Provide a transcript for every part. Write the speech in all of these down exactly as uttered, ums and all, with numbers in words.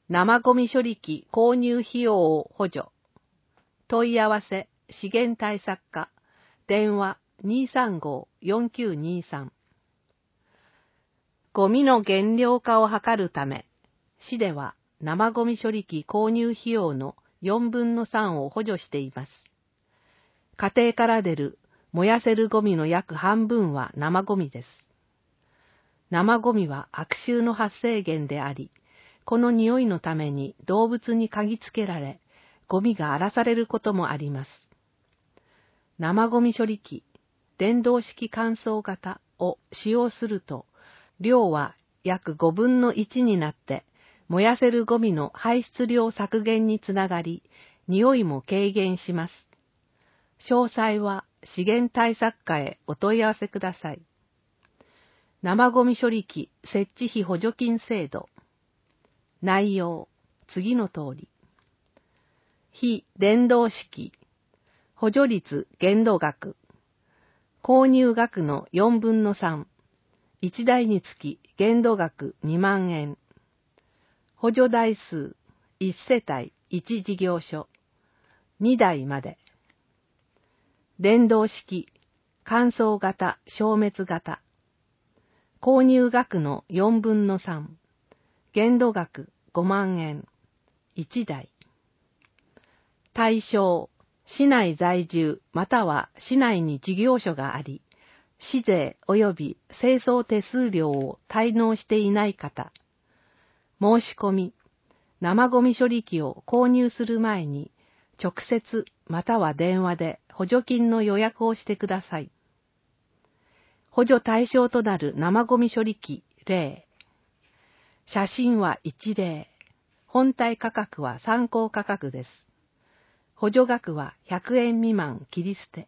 生ゴミ処理機購入費用を補助。問い合わせ、資源対策課、電話 にーさんごーよんきゅうにーさん。ゴミの減量化を図るため、市では生ゴミ処理機購入費用のよんぶんのさんを補助しています。家庭から出る燃やせるゴミの約半分は生ゴミです。生ゴミは悪臭の発生源であり、この匂いのために動物に嗅ぎつけられ、ゴミが荒らされることもあります。生ゴミ処理機、電動式乾燥型を使用すると、量は約ごぶんのいちになって、燃やせるゴミの排出量削減につながり、匂いも軽減します。詳細は資源対策課へお問い合わせください。生ゴミ処理機設置費補助金制度。内容、次の通り。非電動式、補助率限度額、購入額のよんぶんのさん、いちだいにつき限度額にまんえん、補助台数いちせたいいち事業所、にだいまで。電動式、乾燥型消滅型、購入額のよんぶんのさん、限度額ごまんえん、いちだい。対象、市内在住または市内に事業所があり、市税及び清掃手数料を滞納していない方。申し込み、生ゴミ処理機を購入する前に、直接または電話で補助金の予約をしてください。補助対象となる生ゴミ処理機例。写真は一例。本体価格は参考価格です。補助額はひゃくえん未満切り捨て。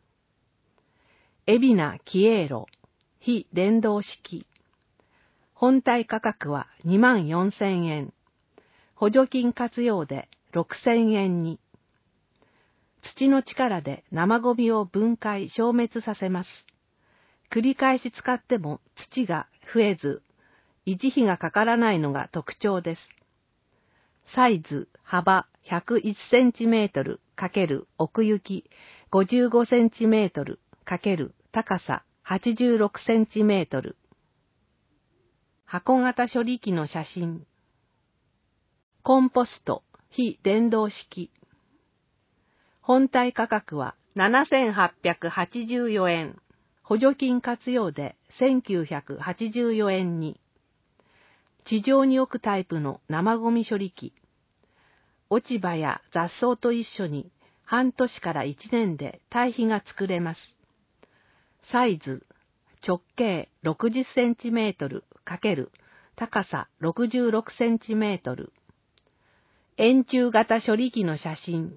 海老名キエーロ、非電動式。本体価格はにまんよんせんえん。補助金活用でろくせんえんに。土の力で生ゴミを分解消滅させます。繰り返し使っても土が増えず、維持費がかからないのが特徴です。サイズ、幅ひゃくいちセンチメートル×奥行きごじゅうごセンチメートル×高さはちじゅうろくセンチメートル。箱型処理機の写真。コンポスト、非電動式。本体価格はななせんはっぴゃくはちじゅうよえん。補助金活用でせんきゅうひゃくはちじゅうよえんに。地上に置くタイプの生ゴミ処理機。落ち葉や雑草と一緒に半年からいちねんで堆肥が作れます。サイズ、直径ろくじゅっセンチメートル×高さろくじゅうろくセンチメートル。円柱型処理機の写真。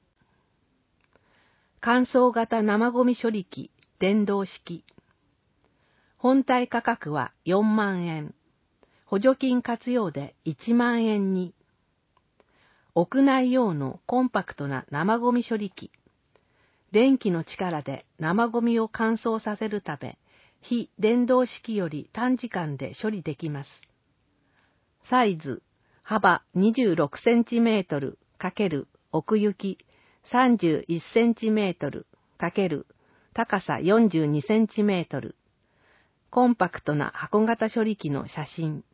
乾燥型生ゴミ処理機電動式。本体価格はよんまんえん。補助金活用でいちまんえんに。屋内用のコンパクトな生ゴミ処理機。電気の力で生ゴミを乾燥させるため、非電動式より短時間で処理できます。サイズ、幅にじゅうろくセンチメートル×奥行きさんじゅういちセンチメートル×高さよんじゅうにセンチメートル。コンパクトな箱型処理機の写真。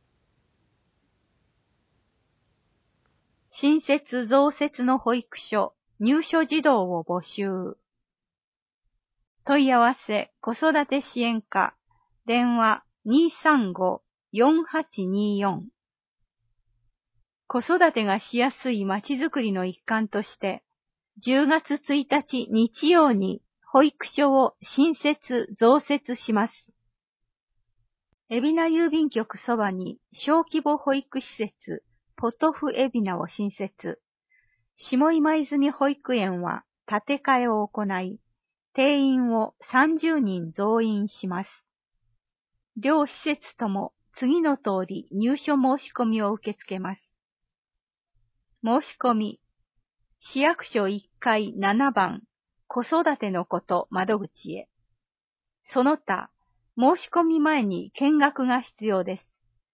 新設増設の保育所、入所児童を募集。問い合わせ、子育て支援課、電話 にーさんごーよんはちにーよん。子育てがしやすいまちづくりの一環として、じゅうがつついたち日曜に保育所を新設増設します。海老名郵便局そばに小規模保育施設、ポトフ海老名を新設。下今泉保育園は建て替えを行い、定員をさんじゅうにん増員します。両施設とも次の通り入所申し込みを受け付けます。申し込み、市役所いっかいななばん、子育てのこと窓口へ。その他、申し込み前に見学が必要です。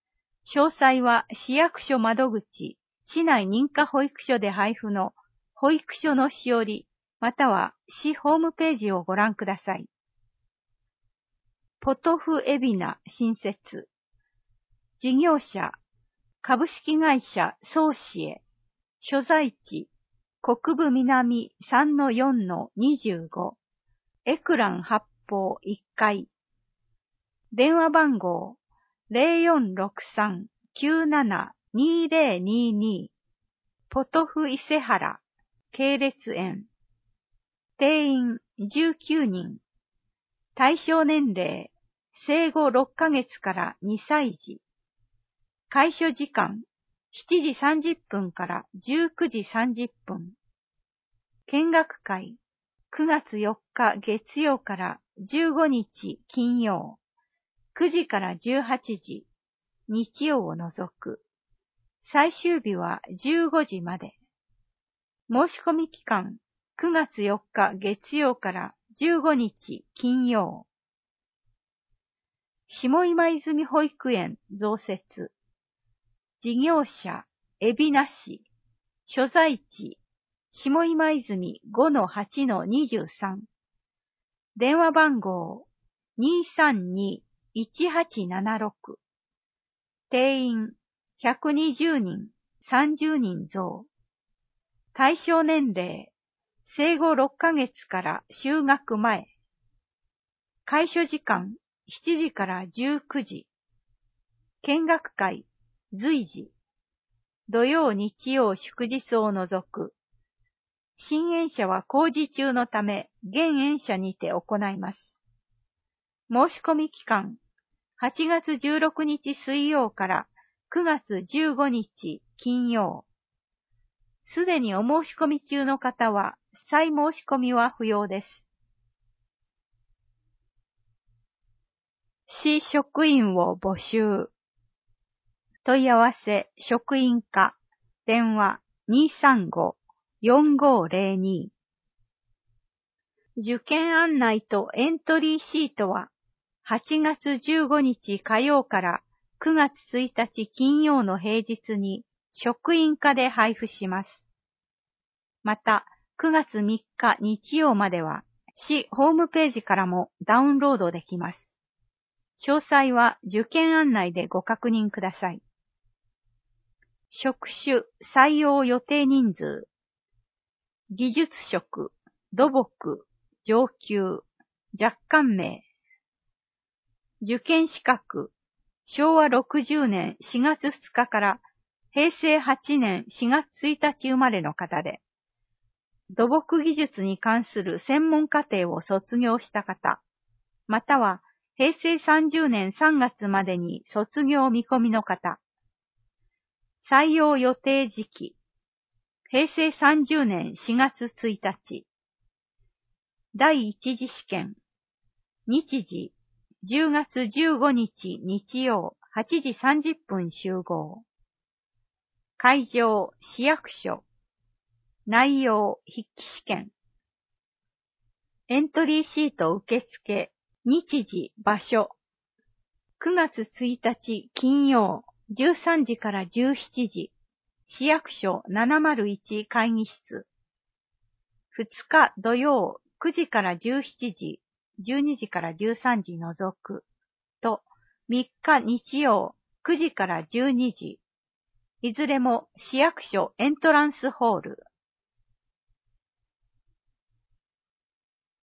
詳細は市役所窓口、市内認可保育所で配布の保育所のしおり、または市ホームページをご覧ください。ポトフエビナ新設。事業者、株式会社総市へ。所在地、国分南 さんのよんのにじゅうご。エクラン八方いっかい。電話番号、ゼロよんろくさん きゅうなな にゼロにに。ポトフ伊勢原、系列園。定員じゅうきゅうにん。対象年齢、生後ろっかげつからにさい児。開所時間、しちじさんじゅっぷんからじゅうくじさんじゅっぷん。見学会、くがつよっか月曜からじゅうごにち金曜、くじからじゅうはちじ、日曜を除く。最終日はじゅうごじまで。申し込み期間、くがつよっか月曜からじゅうごにち金曜。下今泉保育園増設。事業者、海老名市。所在地、下今泉 ごのはちのにじゅうさん。電話番号、にさんに いちはちななろく。定員、ひゃくにじゅうにん、さんじゅうにん増。対象年齢、生後ろっかげつから就学前。開所時間、しちじからじゅうくじ。見学会、随時。土曜日曜祝日を除く。新園舎は工事中のため、現園舎にて行います。申し込み期間、はちがつじゅうろくにち水曜からくがつじゅうごにち金曜。すでにお申し込み中の方は、再申し込みは不要です。市職員を募集。問い合わせ、職員課、電話 にさんご よんごゼロに。受験案内とエントリーシートは、はちがつじゅうごにち火曜からくがつついたち金曜の平日に職員課で配布します。また、くがつみっか日曜までは、市ホームページからもダウンロードできます。詳細は受験案内でご確認ください。職種、採用予定人数。技術職、土木、上級、若干名。受験資格、しょうわろくじゅうねんしがつふつかからへいせいはちねんしがつついたち生まれの方で、土木技術に関する専門課程を卒業した方、またはへいせいさんじゅうねんさんがつまでに卒業見込みの方。採用予定時期、へいせいさんじゅうねんしがつついたち。第一次試験、日時、じゅうがつじゅうごにち日曜はちじさんじゅっぷん集合。会場、市役所。内容、筆記試験。エントリーシート受付、日時、場所。くがつついたち金曜、じゅうさんじからじゅうしちじ。市役所ななまるいち会議室。ふつか土曜、くじからじゅうしちじ、じゅうにじからじゅうさんじ除く。と、みっか日曜、くじからじゅうにじ。いずれも市役所エントランスホール。